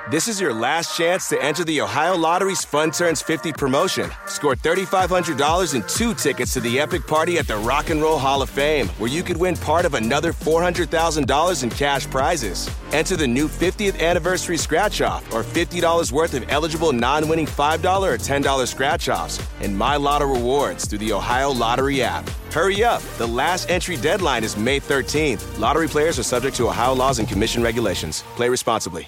This is your last chance to enter the Ohio Lottery's Fun Turns 50 promotion. Score $3,500 and 2 tickets to the epic party at the Rock and Roll Hall of Fame, where you could win part of another $400,000 in cash prizes. Enter the new 50th anniversary scratch-off or $50 worth of eligible non-winning $5 or $10 scratch-offs and My Lotto rewards through the Ohio Lottery app. Hurry up. The last entry deadline is May 13th. Lottery players are subject to Ohio laws and commission regulations. Play responsibly.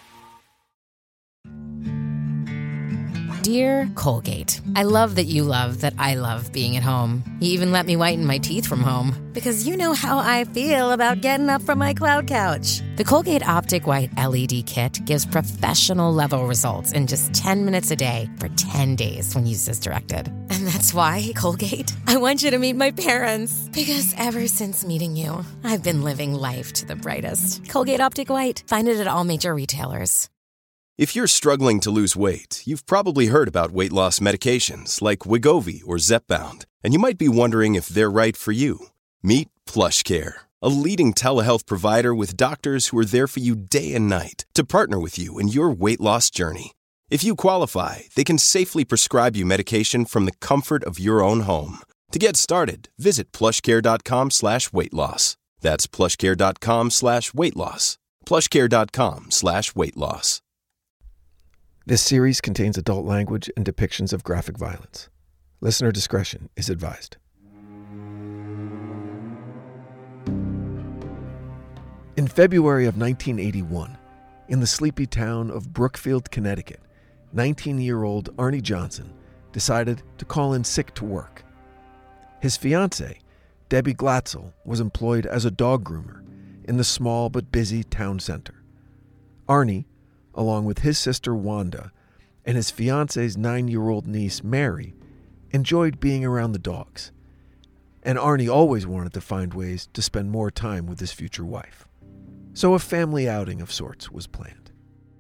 Dear Colgate, I love that you love that I love being at home. You even let me whiten my teeth from home. Because you know how I feel about getting up from my cloud couch. The Colgate Optic White LED Kit gives professional-level results in just 10 minutes a day for 10 days when used as directed. And that's why, Colgate, I want you to meet my parents. Because ever since meeting you, I've been living life to the brightest. Colgate Optic White. Find it at all major retailers. If you're struggling to lose weight, you've probably heard about weight loss medications like Wegovy or Zepbound, and you might be wondering if they're right for you. Meet PlushCare, a leading telehealth provider with doctors who are there for you day and night to partner with you in your weight loss journey. If you qualify, they can safely prescribe you medication from the comfort of your own home. To get started, visit plushcare.com/weightloss. That's plushcare.com/weightloss. plushcare.com/weightloss. This series contains adult language and depictions of graphic violence. Listener discretion is advised. In February of 1981, in the sleepy town of Brookfield, Connecticut, 19-year-old Arnie Johnson decided to call in sick to work. His fiancée, Debbie Glatzel, was employed as a dog groomer in the small but busy town center. Arnie, along with his sister Wanda and his fiancé's 9-year-old niece Mary, enjoyed being around the dogs. And Arnie always wanted to find ways to spend more time with his future wife. So a family outing of sorts was planned.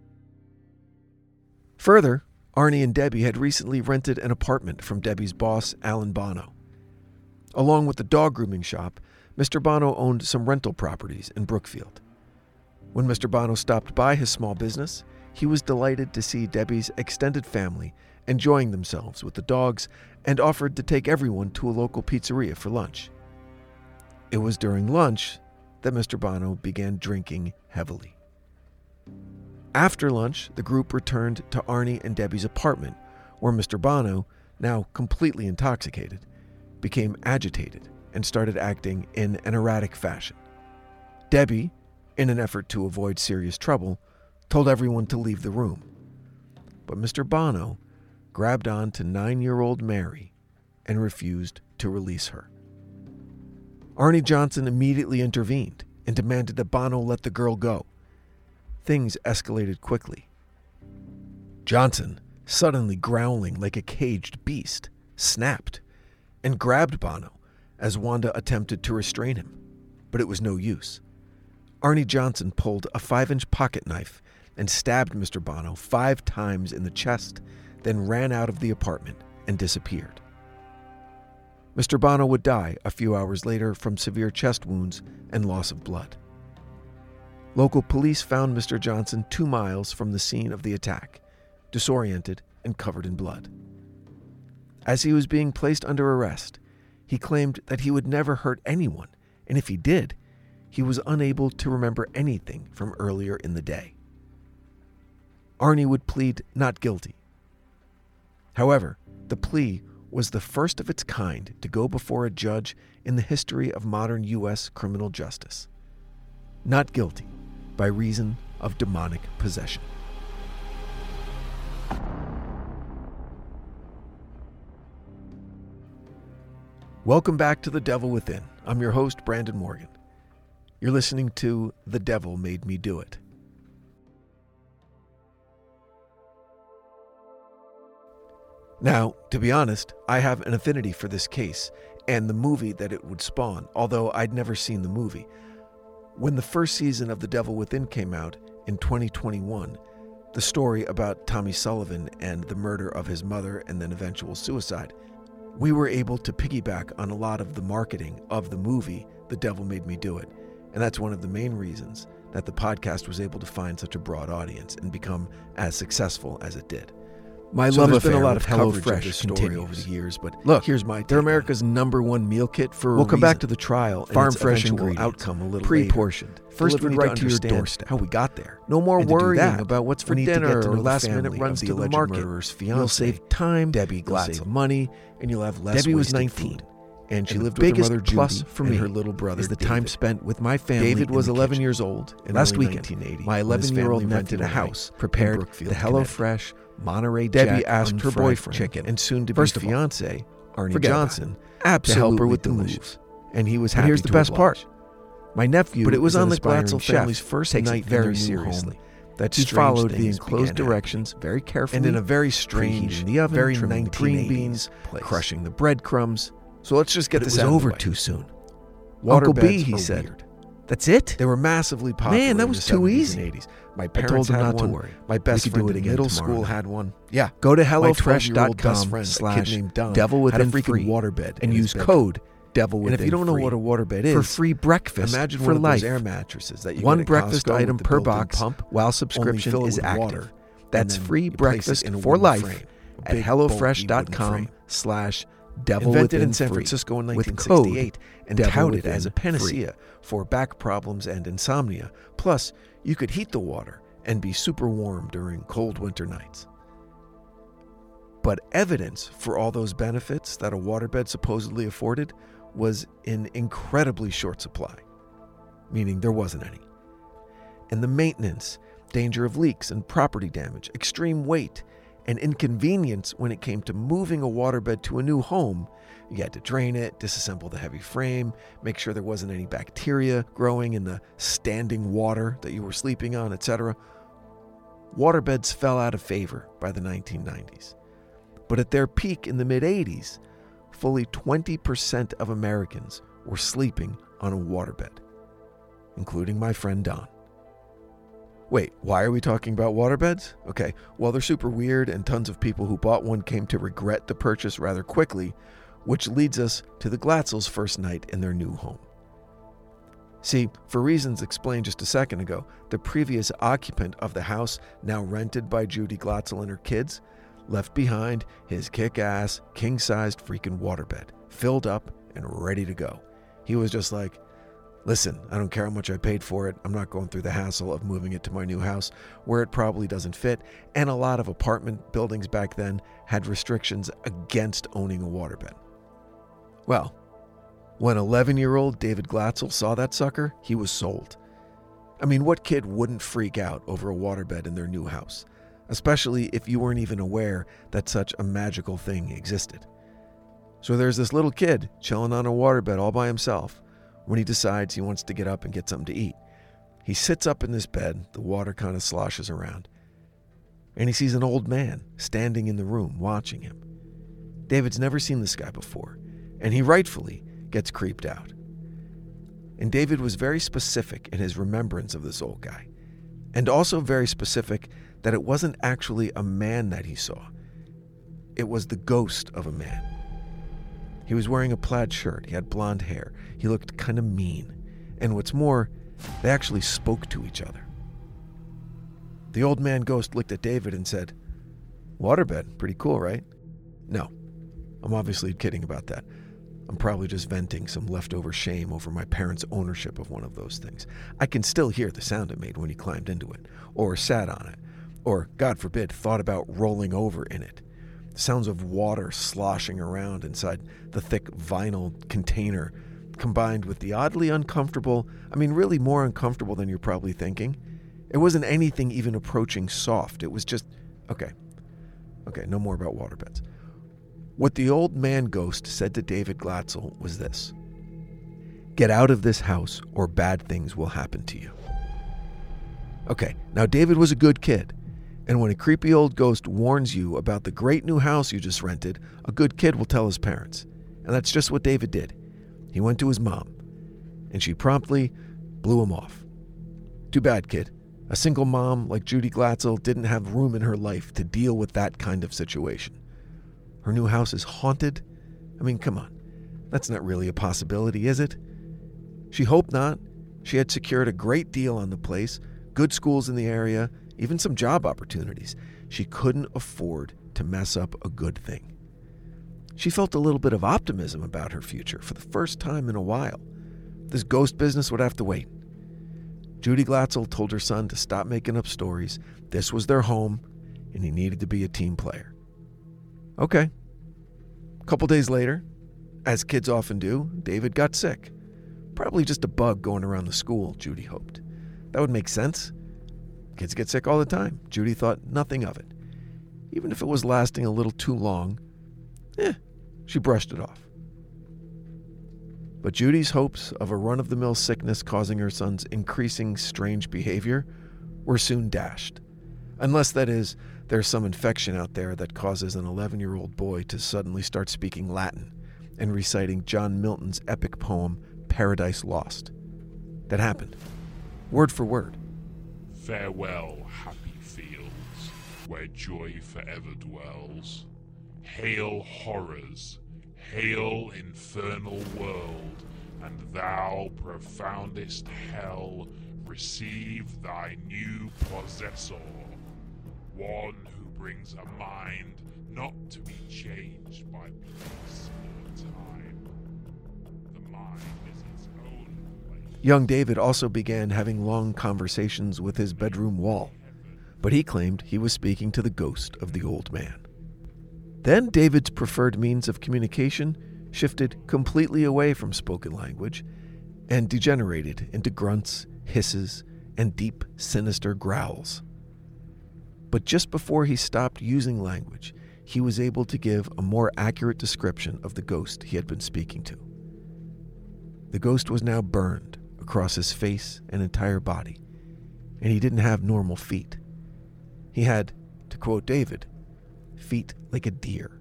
Further, Arnie and Debbie had recently rented an apartment from Debbie's boss, Alan Bono. Along with the dog grooming shop, Mr. Bono owned some rental properties in Brookfield. When Mr. Bono stopped by his small business, he was delighted to see Debbie's extended family enjoying themselves with the dogs and offered to take everyone to a local pizzeria for lunch. It was during lunch that Mr. Bono began drinking heavily. After lunch, the group returned to Arnie and Debbie's apartment, where Mr. Bono, now completely intoxicated, became agitated and started acting in an erratic fashion. Debbie, in an effort to avoid serious trouble, told everyone to leave the room. But Mr. Bono grabbed on to 9-year-old Mary and refused to release her. Arnie Johnson immediately intervened and demanded that Bono let the girl go. Things escalated quickly. Johnson, suddenly growling like a caged beast, snapped and grabbed Bono as Wanda attempted to restrain him, but it was no use. Arnie Johnson pulled a 5-inch pocket knife and stabbed Mr. Bono 5 times in the chest, then ran out of the apartment and disappeared. Mr. Bono would die a few hours later from severe chest wounds and loss of blood. Local police found Mr. Johnson 2 miles from the scene of the attack, disoriented and covered in blood. As he was being placed under arrest, he claimed that he would never hurt anyone, and if he did, he was unable to remember anything from earlier in the day. Arnie would plead not guilty. However, the plea was the first of its kind to go before a judge in the history of modern U.S. criminal justice. Not guilty by reason of demonic possession. Welcome back to The Devil Within. I'm your host, Brandon Morgan. You're listening to The Devil Made Me Do It. Now, to be honest, I have an affinity for this case and the movie that it would spawn, although I'd never seen the movie. When the first season of The Devil Within came out in 2021, the story about Tommy Sullivan and the murder of his mother and then eventual suicide, we were able to piggyback on a lot of the marketing of the movie The Devil Made Me Do It, and that's one of the main reasons that the podcast was able to find such a broad audience and become as successful as it did. My love there's affair been a lot with of HelloFresh coverage of this story continues. over the years, but Look, here's my they're take on it. America's #1 meal kit for a We'll come back reason. to the trial and Farm its fresh eventual ingredients, outcome a little pre-portioned, later. First, we delivered need right to to your understand doorstep. how we got there. No more And to do worrying that, about what's for we need to dinner get to or know the last-minute family runs of to the the alleged market. murderer's You'll fiance, save time, Debbie you'll Glatzel. save money, And you'll have less Debbie was wasted 19, food. And she and the lived with her biggest mother plus Judy for and me her little brother is the David. time spent with my family. David was in the 11 kitchen. years old in Last early weekend, 1980. my when his 11-year-old family nephew rented a and I house prepared in Brookfield, the Connecticut. HelloFresh Monterey Debbie Jack asked her unfried boyfriend chicken and soon-to-be First of all, fiance, Arnie forget about Johnson, it. to help her Absolutely with the delicious. moves. And he was And happy here's the to best oblige. part. My nephew, But it was is an on the aspiring Glatzel chef, family's first takes night it in their very new seriously. home that He strange followed the things enclosed began directions very carefully, and in a very strange, preheating the oven, very trimming the 1980s green beans, place. crushing the breadcrumbs. So let's just get But it this was out of the over way. too soon. Water Uncle B, beds he are said. weird. That's it? They were massively popular. Man, that in was the too 70s easy. and 80s. My I parents told him had not one. to worry. My best We could friend do it in again middle tomorrow school night. had one. Yeah. Go to My 12-year-old best HelloFresh.com friend, a kid named Don, /Devil had a Within freaking Free waterbed and in his use bedroom. code Devil Within And if you don't know Free what a waterbed is, for free breakfast imagine for one of life. those air mattresses that you One get at breakfast Costco item with the per built-in box pump, while only subscription fill it is with active. water, That's and then free you place breakfast it in a for wooden life frame, a at big, bulky wooden HelloFresh.com frame. /Devil Invented Within in San Free Francisco in with 1968 code and Devil touted Within as a Free. panacea for back problems and insomnia. Plus, you could heat the water and be super warm during cold winter nights. But evidence for all those benefits that a waterbed supposedly afforded was in incredibly short supply, meaning there wasn't any. And the maintenance, danger of leaks and property damage, extreme weight, and inconvenience when it came to moving a waterbed to a new home. You had to drain it, disassemble the heavy frame, make sure there wasn't any bacteria growing in the standing water that you were sleeping on, etc. Waterbeds fell out of favor by the 1990s. But at their peak in the mid-80s, fully 20% of Americans were sleeping on a waterbed, including my friend Don. Wait, why are we talking about waterbeds? Okay, well, they're super weird, and tons of people who bought one came to regret the purchase rather quickly, which leads us to the Glatzels' first night in their new home. See, for reasons explained just a second ago, the previous occupant of the house, now rented by Judy Glatzel and her kids, left behind his kick-ass, king-sized freaking waterbed, filled up and ready to go. He was just like, listen, I don't care how much I paid for it. I'm not going through the hassle of moving it to my new house where it probably doesn't fit. And a lot of apartment buildings back then had restrictions against owning a waterbed. Well, when 11-year-old David Glatzel saw that sucker, he was sold. I mean, what kid wouldn't freak out over a waterbed in their new house? Especially if you weren't even aware that such a magical thing existed. So there's this little kid chilling on a waterbed all by himself when he decides he wants to get up and get something to eat. He sits up in this bed, the water kind of sloshes around, and he sees an old man standing in the room watching him. David's never seen this guy before, and he rightfully gets creeped out. And David was very specific in his remembrance of this old guy, and also very specific that it wasn't actually a man that he saw. It was the ghost of a man. He was wearing a plaid shirt, he had blonde hair, he looked kind of mean, and what's more, they actually spoke to each other. The old man ghost looked at David and said, "Waterbed, pretty cool, right?" No, I'm obviously kidding about that. I'm probably just venting some leftover shame over my parents' ownership of one of those things. I can still hear the sound it made when he climbed into it, or sat on it, or, God forbid, thought about rolling over in it. Sounds of water sloshing around inside the thick vinyl container, combined with the oddly uncomfortable, really more uncomfortable than you're probably thinking. It wasn't anything even approaching soft. It was just, okay, no more about waterbeds. What the old man ghost said to David Glatzel was this: "Get out of this house or bad things will happen to you." Okay, now David was a good kid. And when a creepy old ghost warns you about the great new house you just rented, a good kid will tell his parents. And that's just what David did. He went to his mom, and she promptly blew him off. Too bad, kid. A single mom like Judy Glatzel didn't have room in her life to deal with that kind of situation. Her new house is haunted? Come on. That's not really a possibility, is it? She hoped not. She had secured a great deal on the place, good schools in the area, even some job opportunities. She couldn't afford to mess up a good thing. She felt a little bit of optimism about her future for the first time in a while. This ghost business would have to wait. Judy Glatzel told her son to stop making up stories. This was their home, and he needed to be a team player. Okay. A couple days later, as kids often do, David got sick. Probably just a bug going around the school, Judy hoped. That would make sense. Kids get sick all the time. Judy thought nothing of it. Even if it was lasting a little too long, she brushed it off. But Judy's hopes of a run-of-the-mill sickness causing her son's increasing strange behavior were soon dashed. Unless, that is, there's some infection out there that causes an 11-year-old boy to suddenly start speaking Latin and reciting John Milton's epic poem, Paradise Lost. That happened, word for word. Farewell, happy fields, where joy forever dwells. Hail horrors, hail infernal world, and thou profoundest hell, receive thy new possessor, one who brings a mind not to be changed by place or time. The mind is its own place. Young David also began having long conversations with his bedroom wall, but he claimed he was speaking to the ghost of the old man. Then David's preferred means of communication shifted completely away from spoken language and degenerated into grunts, hisses, and deep, sinister growls. But just before he stopped using language, he was able to give a more accurate description of the ghost he had been speaking to. The ghost was now burned across his face and entire body, and he didn't have normal feet. He had, to quote David, feet like a deer.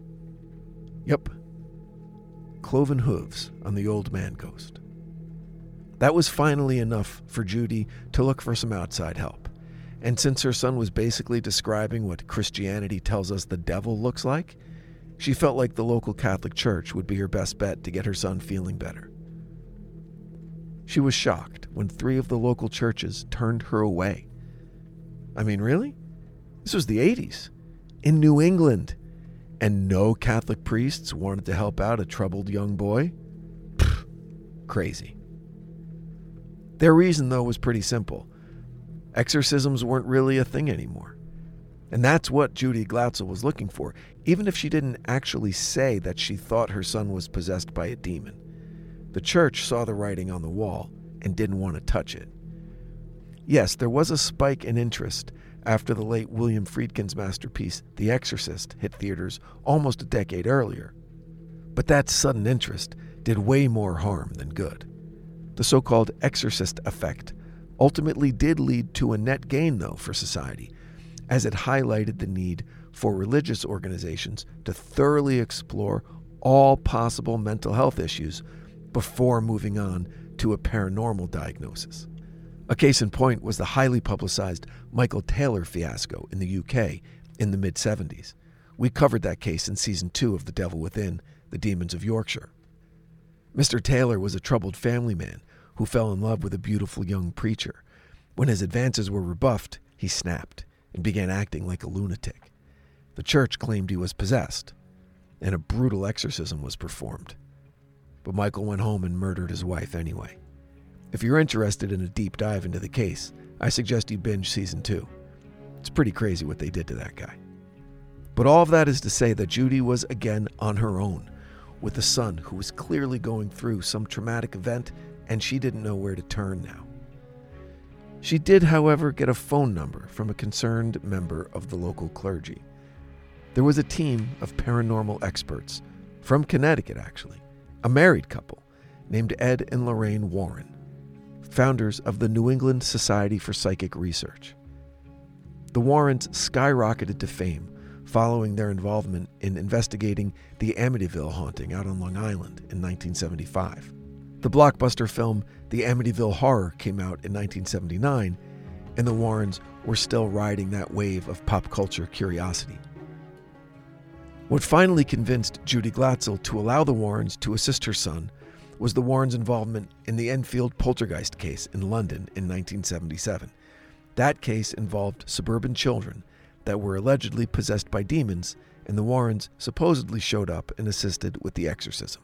Yep, cloven hooves on the old man ghost. That was finally enough for Judy to look for some outside help. And since her son was basically describing what Christianity tells us the devil looks like, she felt like the local Catholic church would be her best bet to get her son feeling better. She was shocked when 3 of the local churches turned her away. I mean, really? This was the 80s, in New England, and no Catholic priests wanted to help out a troubled young boy? Pfft, crazy. Their reason, though, was pretty simple. Exorcisms weren't really a thing anymore. And that's what Judy Glatzel was looking for, even if she didn't actually say that she thought her son was possessed by a demon. The church saw the writing on the wall and didn't want to touch it. Yes, there was a spike in interest after the late William Friedkin's masterpiece, The Exorcist, hit theaters almost a decade earlier. But that sudden interest did way more harm than good. The so-called exorcist effect ultimately did lead to a net gain, though, for society, as it highlighted the need for religious organizations to thoroughly explore all possible mental health issues before moving on to a paranormal diagnosis. A case in point was the highly publicized Michael Taylor fiasco in the UK in the mid-70s. We covered that case in Season 2 of The Devil Within, The Demons of Yorkshire. Mr. Taylor was a troubled family man who fell in love with a beautiful young preacher. When his advances were rebuffed, he snapped and began acting like a lunatic. The church claimed he was possessed, and a brutal exorcism was performed. But Michael went home and murdered his wife anyway. If you're interested in a deep dive into the case, I suggest you binge Season 2. It's pretty crazy what they did to that guy. But all of that is to say that Judy was again on her own, with a son who was clearly going through some traumatic event, and she didn't know where to turn now. She did, however, get a phone number from a concerned member of the local clergy. There was a team of paranormal experts, from Connecticut actually, a married couple named Ed and Lorraine Warren, founders of the New England Society for Psychic Research. The Warrens skyrocketed to fame following their involvement in investigating the Amityville haunting out on Long Island in 1975. The blockbuster film The Amityville Horror came out in 1979, and the Warrens were still riding that wave of pop culture curiosity. What finally convinced Judy Glatzel to allow the Warrens to assist her son was the Warrens' involvement in the Enfield poltergeist case in London in 1977. That case involved suburban children that were allegedly possessed by demons, and the Warrens supposedly showed up and assisted with the exorcism.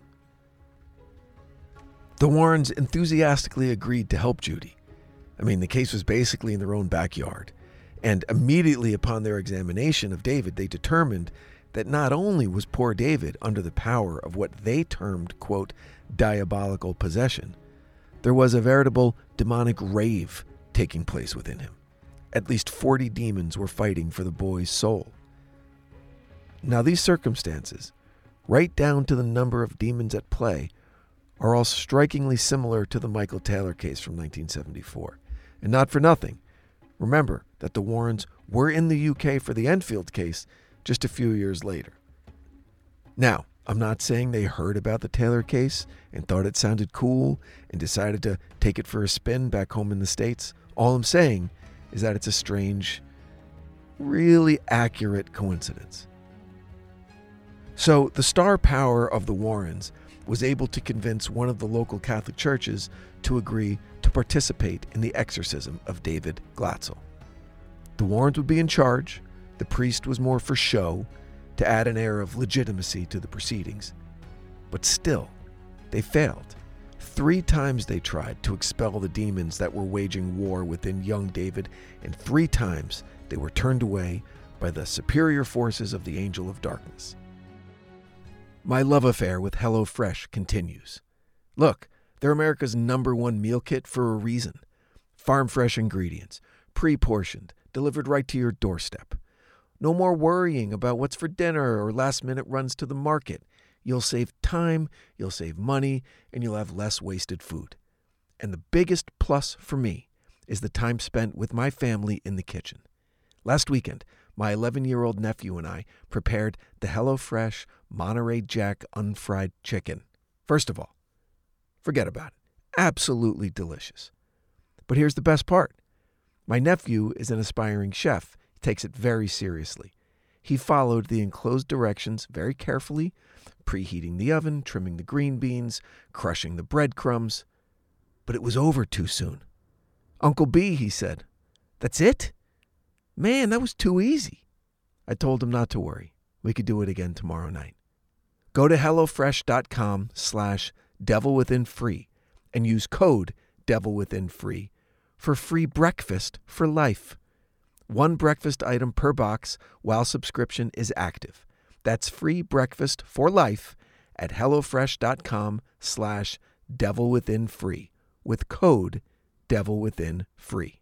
The Warrens enthusiastically agreed to help Judy. The case was basically in their own backyard. And immediately upon their examination of David, they determined that not only was poor David under the power of what they termed, quote, diabolical possession, there was a veritable demonic rave taking place within him. At least 40 demons were fighting for the boy's soul. Now, these circumstances, right down to the number of demons at play, are all strikingly similar to the Michael Taylor case from 1974. And not for nothing. Remember that the Warrens were in the UK for the Enfield case just a few years later. Now, I'm not saying they heard about the Taylor case and thought it sounded cool and decided to take it for a spin back home in the States. All I'm saying is that it's a strange, really accurate coincidence. So the star power of the Warrens was able to convince one of the local Catholic churches to agree to participate in the exorcism of David Glatzel. The Warrens would be in charge. The priest was more for show, to add an air of legitimacy to the proceedings. But still, they failed. 3 times they tried to expel the demons that were waging war within young David, and 3 times they were turned away by the superior forces of the Angel of Darkness. My love affair with HelloFresh continues. Look, they're America's #1 meal kit for a reason. Farm-fresh ingredients, pre-portioned, delivered right to your doorstep. No more worrying about what's for dinner or last-minute runs to the market. You'll save time, you'll save money, and you'll have less wasted food. And the biggest plus for me is the time spent with my family in the kitchen. Last weekend, my 11-year-old nephew and I prepared the HelloFresh Monterey Jack unfried chicken. First of all, forget about it. Absolutely delicious. But here's the best part. My nephew is an aspiring chef. He takes it very seriously. He followed the enclosed directions very carefully, preheating the oven, trimming the green beans, crushing the breadcrumbs. But it was over too soon. "Uncle B," he said, "that's it? Man, that was too easy." I told him not to worry. We could do it again tomorrow night. Go to HelloFresh.com/DevilWithinFree and use code DevilWithinFree for free breakfast for life. 1 breakfast item per box while subscription is active. That's free breakfast for life at HelloFresh.com/DevilWithinFree with code DevilWithinFree.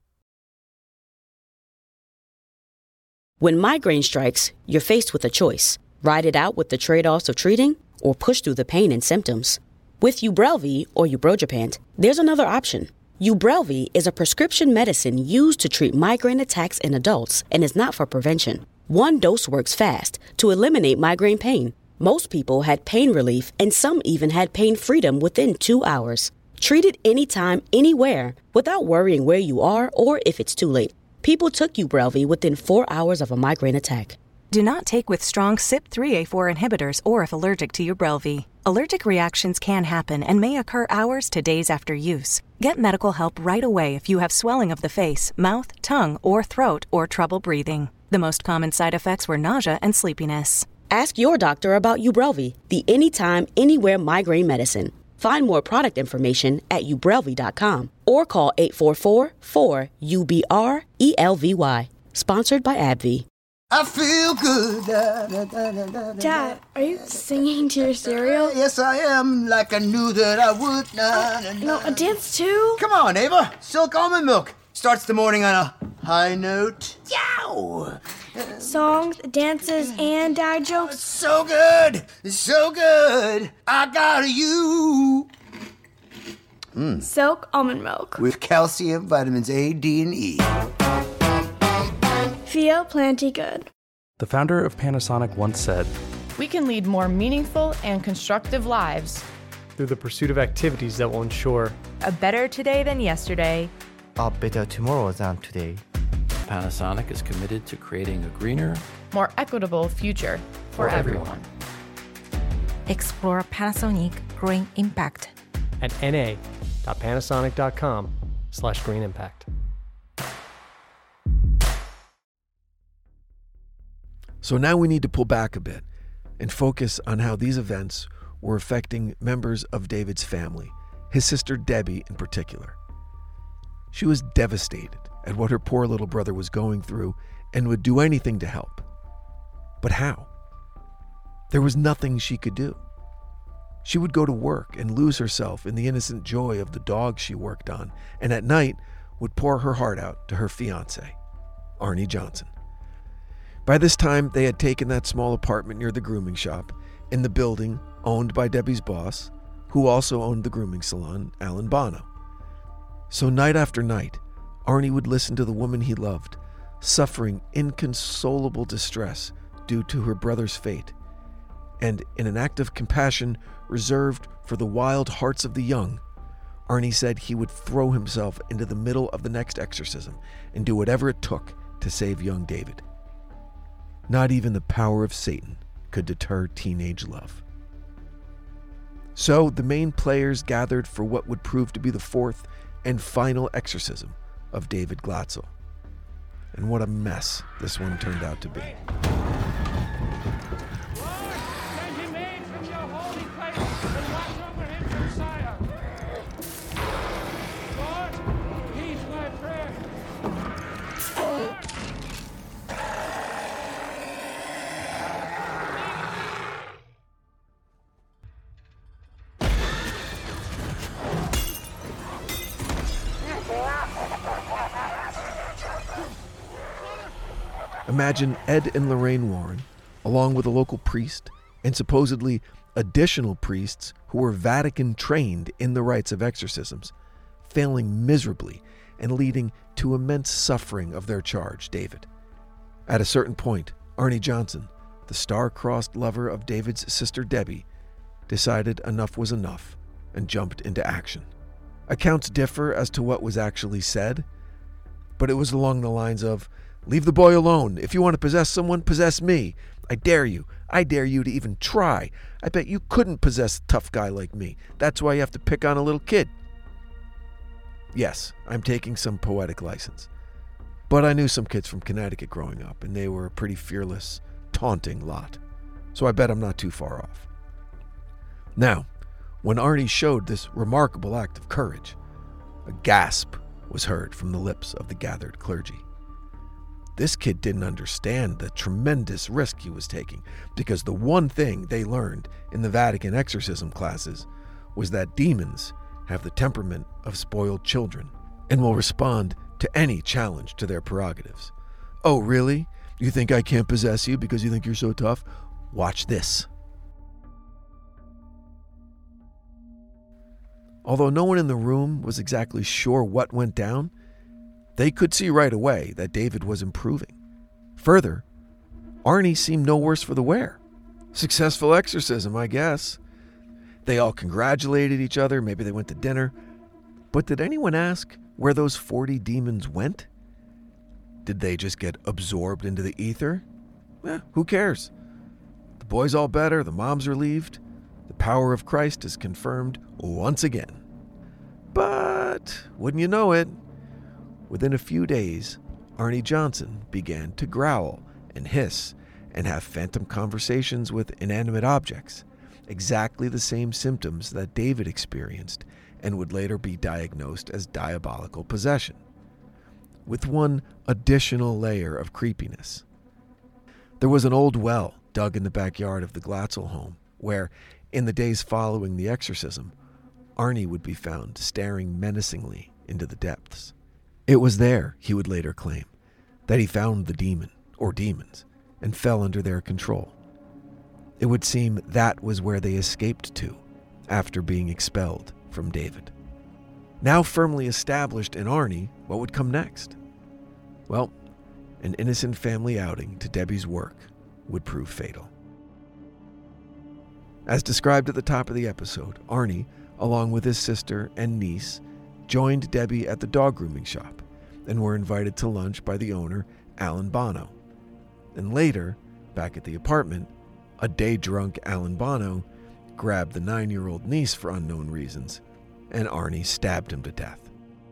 When migraine strikes, you're faced with a choice. Ride it out with the trade-offs of treating or push through the pain and symptoms. With Ubrelvy or Ubrogepant, there's another option. Ubrelvy is a prescription medicine used to treat migraine attacks in adults and is not for prevention. 1 dose works fast to eliminate migraine pain. Most people had pain relief and some even had pain freedom within 2 hours. Treat it anytime, anywhere, without worrying where you are or if it's too late. People took Ubrelvy within 4 hours of a migraine attack. Do not take with strong CYP3A4 inhibitors or if allergic to Ubrelvy. Allergic reactions can happen and may occur hours to days after use. Get medical help right away if you have swelling of the face, mouth, tongue, or throat, or trouble breathing. The most common side effects were nausea and sleepiness. Ask your doctor about Ubrelvy, the anytime, anywhere migraine medicine. Find more product information at ubrelvy.com or call 844-4-UBR-ELVY. Sponsored by AbbVie. I feel good. Dad, are you singing to your cereal? Yes, I am, like I knew that I would. No, a dance too? Come on, Ava. Silk almond milk starts the morning on a high note. Yow! Songs, dances, and dad jokes. So good. So good. I got you. Silk almond milk. With calcium, vitamins A, D, and E. Feel plenty good. The founder of Panasonic once said, "We can lead more meaningful and constructive lives through the pursuit of activities that will ensure a better today than yesterday, a better tomorrow than today." Panasonic is committed to creating a greener, more equitable future for everyone. Explore Panasonic Green Impact. at na.panasonic.com/greenimpact. So now we need to pull back a bit and focus on how these events were affecting members of David's family, his sister Debbie in particular. She was devastated at what her poor little brother was going through and would do anything to help. But how? There was nothing she could do. She would go to work and lose herself in the innocent joy of the dog she worked on, and at night would pour her heart out to her fiancé, Arnie Johnson. By this time, they had taken that small apartment near the grooming shop in the building owned by Debbie's boss, who also owned the grooming salon, Alan Bono. So night after night, Arnie would listen to the woman he loved, suffering inconsolable distress due to her brother's fate, and in an act of compassion reserved for the wild hearts of the young, Arnie said he would throw himself into the middle of the next exorcism and do whatever it took to save young David. Not even the power of Satan could deter teenage love. So the main players gathered for what would prove to be the fourth and final exorcism of David Glatzel. And what a mess this one turned out to be. Imagine Ed and Lorraine Warren, along with a local priest and supposedly additional priests who were Vatican trained in the rites of exorcisms, failing miserably and leading to immense suffering of their charge, David. At a certain point, Arnie Johnson, the star-crossed lover of David's sister Debbie, decided enough was enough and jumped into action. Accounts differ as to what was actually said, but it was along the lines of, "Leave the boy alone. If you want to possess someone, possess me. I dare you. I dare you to even try. I bet you couldn't possess a tough guy like me. That's why you have to pick on a little kid." Yes, I'm taking some poetic license. But I knew some kids from Connecticut growing up, and they were a pretty fearless, taunting lot. So I bet I'm not too far off. Now, when Arnie showed this remarkable act of courage, a gasp was heard from the lips of the gathered clergy. This kid didn't understand the tremendous risk he was taking, because the one thing they learned in the Vatican exorcism classes was that demons have the temperament of spoiled children and will respond to any challenge to their prerogatives. "Oh, really? You think I can't possess you because you think you're so tough? Watch this." Although no one in the room was exactly sure what went down, they could see right away that David was improving. Further, Arnie seemed no worse for the wear. Successful exorcism, I guess. They all congratulated each other, maybe they went to dinner. But did anyone ask where those 40 demons went? Did they just get absorbed into the ether? Who cares? The boy's all better, the mom's relieved. The power of Christ is confirmed once again. But, wouldn't you know it, within a few days, Arnie Johnson began to growl and hiss and have phantom conversations with inanimate objects, exactly the same symptoms that David experienced and would later be diagnosed as diabolical possession, with one additional layer of creepiness. There was an old well dug in the backyard of the Glatzel home where, in the days following the exorcism, Arnie would be found staring menacingly into the depths. It was there, he would later claim, that he found the demon, or demons, and fell under their control. It would seem that was where they escaped to after being expelled from David. Now firmly established in Arnie, what would come next? Well, an innocent family outing to Debbie's work would prove fatal. As described at the top of the episode, Arnie, along with his sister and niece, joined Debbie at the dog grooming shop and were invited to lunch by the owner, Alan Bono. And later, back at the apartment, a day-drunk Alan Bono grabbed the 9-year-old niece for unknown reasons and Arnie stabbed him to death.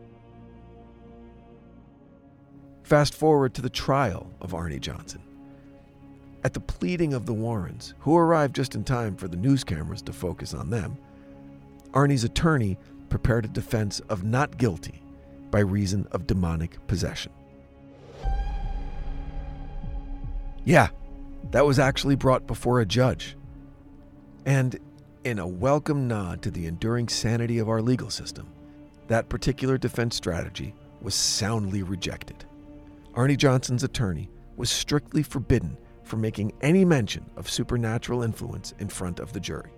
Fast forward to the trial of Arnie Johnson. At the pleading of the Warrens, who arrived just in time for the news cameras to focus on them, Arnie's attorney prepared a defense of not guilty by reason of demonic possession. Yeah, that was actually brought before a judge. And in a welcome nod to the enduring sanity of our legal system, that particular defense strategy was soundly rejected. Arnie Johnson's attorney was strictly forbidden from making any mention of supernatural influence in front of the jury.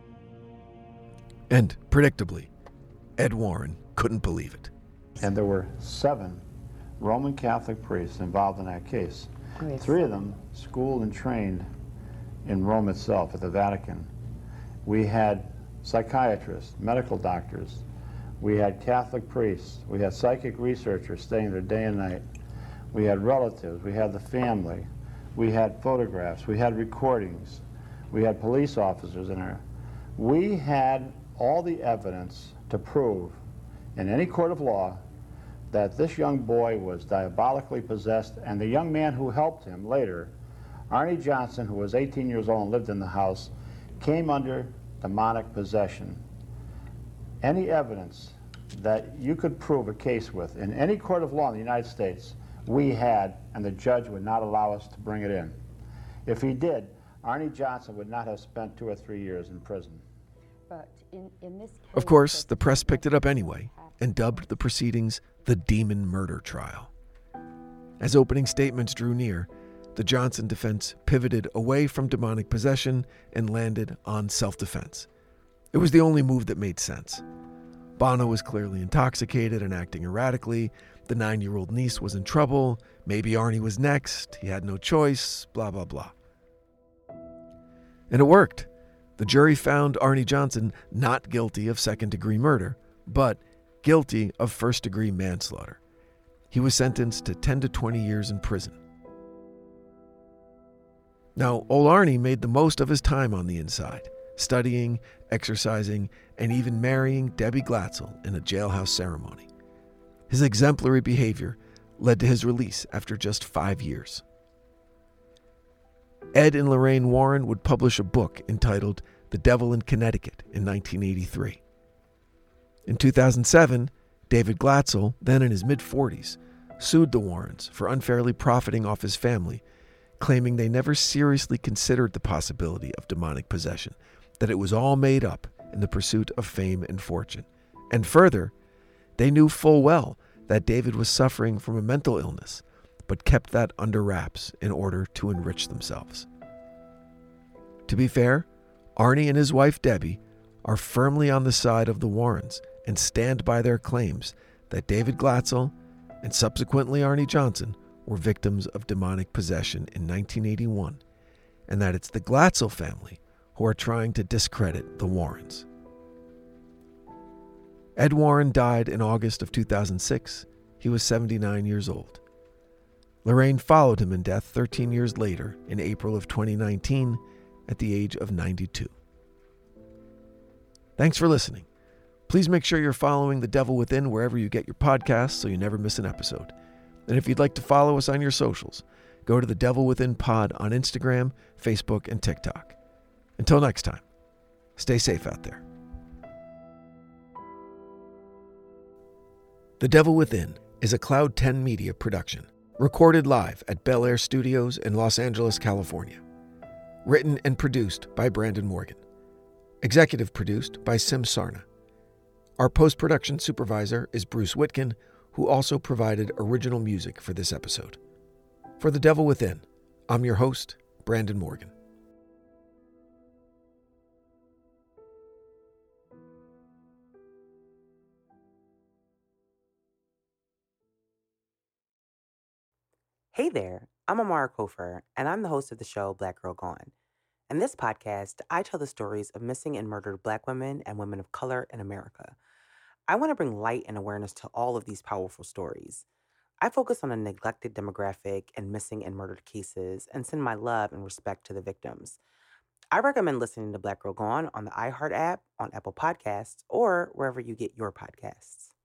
And, predictably, Ed Warren couldn't believe it. And there were 7 Roman Catholic priests involved in that case. 3 of them schooled and trained in Rome itself, at the Vatican. We had psychiatrists, medical doctors. We had Catholic priests. We had psychic researchers staying there day and night. We had relatives. We had the family. We had photographs. We had recordings. We had police officers in there. We had all the evidence to prove in any court of law that this young boy was diabolically possessed, and the young man who helped him later, Arnie Johnson, who was 18 years old and lived in the house, came under demonic possession. Any evidence that you could prove a case with in any court of law in the United States, we had, and the judge would not allow us to bring it in. If he did, Arnie Johnson would not have spent 2 or 3 years in prison. But in this case, of course, the press picked it up anyway and dubbed the proceedings the Demon Murder Trial. As opening statements drew near, the Johnson defense pivoted away from demonic possession and landed on self-defense. It was the only move that made sense. Bono was clearly intoxicated and acting erratically. The 9-year-old niece was in trouble. Maybe Arnie was next. He had no choice. Blah, blah, blah. And it worked. The jury found Arnie Johnson not guilty of second-degree murder, but guilty of first-degree manslaughter. He was sentenced to 10 to 20 years in prison. Now, old Arnie made the most of his time on the inside, studying, exercising, and even marrying Debbie Glatzel in a jailhouse ceremony. His exemplary behavior led to his release after just 5 years. Ed and Lorraine Warren would publish a book entitled The Devil in Connecticut in 1983. In 2007, David Glatzel, then in his mid-40s, sued the Warrens for unfairly profiting off his family, claiming they never seriously considered the possibility of demonic possession, that it was all made up in the pursuit of fame and fortune. And further, they knew full well that David was suffering from a mental illness, but kept that under wraps in order to enrich themselves. To be fair, Arnie and his wife Debbie are firmly on the side of the Warrens and stand by their claims that David Glatzel and subsequently Arnie Johnson were victims of demonic possession in 1981, and that it's the Glatzel family who are trying to discredit the Warrens. Ed Warren died in August of 2006. He was 79 years old. Lorraine followed him in death 13 years later in April of 2019 at the age of 92. Thanks for listening. Please make sure you're following The Devil Within wherever you get your podcasts so you never miss an episode. And if you'd like to follow us on your socials, go to The Devil Within Pod on Instagram, Facebook, and TikTok. Until next time, stay safe out there. The Devil Within is a Cloud 10 Media production, recorded live at Bel Air Studios in Los Angeles, California. Written and produced by Brandon Morgan. Executive produced by Sim Sarna. Our post-production supervisor is Bruce Whitkin, who also provided original music for this episode. For The Devil Within, I'm your host, Brandon Morgan. Hey there, I'm Amara Kofer, and I'm the host of the show Black Girl Gone. In this podcast, I tell the stories of missing and murdered Black women and women of color in America. I want to bring light and awareness to all of these powerful stories. I focus on a neglected demographic and missing and murdered cases and send my love and respect to the victims. I recommend listening to Black Girl Gone on the iHeart app, on Apple Podcasts, or wherever you get your podcasts.